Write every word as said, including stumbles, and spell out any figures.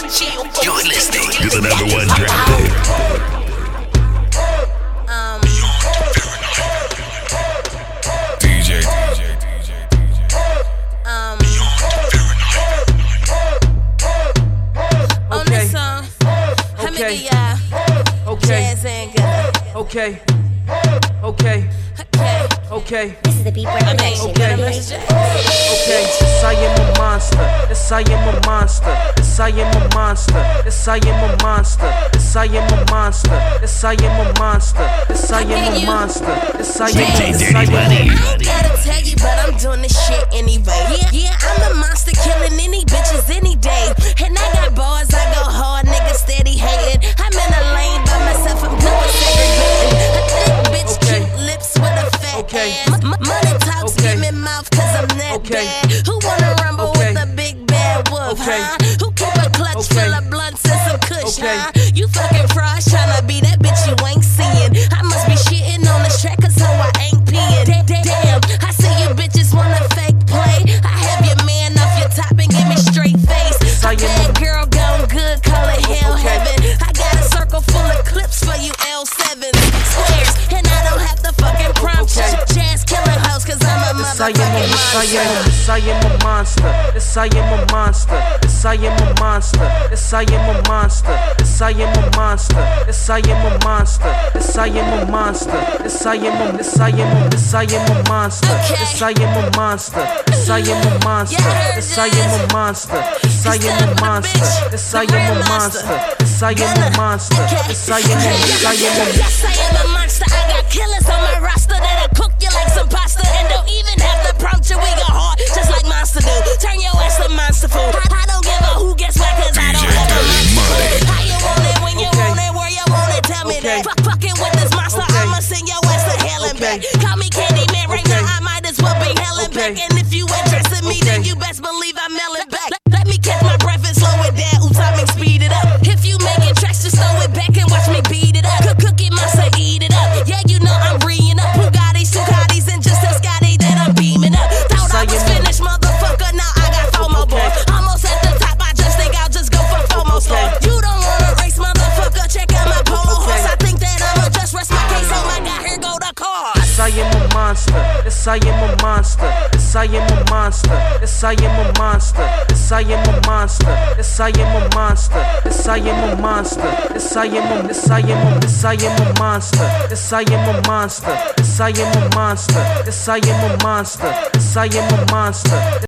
You're listening to the number one track pick. Um, D J, D J, D J, D J. um, Okay. on this song, let me Okay. get y'all Okay. jazz and good. Okay. Okay. Okay. Okay. This is the Beat Boy I mean, production. Okay. Mister J. Okay, yes, I am a monster. Yes, I am a monster. Yes, I am a monster. Yes, I am a monster. Yes, I am a monster. Yes, I am a monster. Yes, I am a monster. Yes, I am. Yes, I am. I ain't gotta tell you, but I'm doing this shit anyway. Yeah, yeah, I'm a monster killing any bitches any day. And I got bars, I go hard, niggas steady hating. I'm in a lane by myself, I'm doing segregating. A thick bitch, Okay. cute lips with a fat Okay. ass. M- money talks, Okay. give me mouth, cause I'm that Okay. bad. Who wanna rumble Okay. with a big bad wolf, Okay. huh? Who keep a clutch Okay. full of blunts and some kush, Okay. huh? You fucking fries tryna be that bitch you ain't seeing. I must be shitting on this track, cause how I ain't peeing. Da- da- Damn, I see you bitches wanna fake play. I have your man off your top and give me straight face. I A am bad a- girl gone good, call it hell Okay. heaven. I got a circle full of clips for you L sevens, squares, and I don't have to fucking prompt you. Okay. Jazz killing house, cause I'm a Yes, I am a, motherfucking yes, I am, monster. yes, I am a monster. Yes, I am a monster. Yes, I am a monster. Yes, I am a monster. Yes, I am a monster. Yes, I am a monster. Yes, I am a monster. Yes, I am a, yes, I am a, yes, I am a monster. Yes, I am a monster. Yes, I am a monster. Yes, I am a monster. Yes, I am a monster. Yes, I am a monster. Yes, I am a monster. Yes, I am a, yes, I am a. Yes, I am a monster. I got killers on my roster that'll cook you like some pasta and don't even have to prompt you. We go hard, just like Monster do. Turn your ass to monster food. I, I don't give a who gets wet, cause I don't D J have a Dirty monster Money. food. How you want it, when you Okay. want it, where you want it, tell me Okay. that. Fuck fucking with this monster, Okay. I'ma send your ass to hell and Okay. back. Call me Candyman right Okay. now, I might as well be hell and Okay. back. And if you addressing me, then Okay. you best believe I'm melting back. Let, let me catch my breath and slow it down. Oops, I mean speed it up. If you making tracks, just throw it back and watch me beat it up. Cook, cook it, monster, eat it up. Yeah, you know I'm reeing up. Bugattis, Ducatis, and just a Scotty that I'm beaming up. Thought I was finished, motherfucker. Now I got FOMO, boy. Almost at the top, I just think I'll just go for FOMO score. You don't wanna race, motherfucker. Check out my polo horse. I think that I'ma just rest my case. Oh my god, here go the car. Yes, I am a monster. Yes, I am a monster. Yes, I am a monster. Yes, I am a monster. Yes, I am a monster. Yes, I am a monster. Yes, I am a monster. Yes, I am a, yes, I am a, yes, I am a monster. Yes, I am a monster. Yes, I am a monster. Yes, I am a monster. Yes, I am a monster.